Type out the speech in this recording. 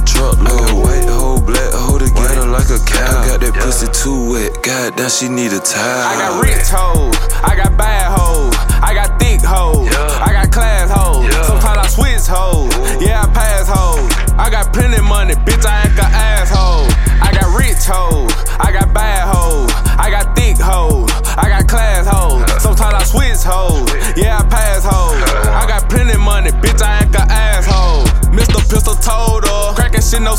truck load. I got white hoe, black hoe together like a cow. I got that pussy too wet, goddamn she need a towel. I got rich hoes, I got bad hoes, I got thick hoes, I got class hoes. Sometimes I switch hoes, yeah I pass hoes. I got plenty money, bitch I act a asshole. I got rich hoes, I got bad hoes, I got thick hoes, I got class hoes. Sometimes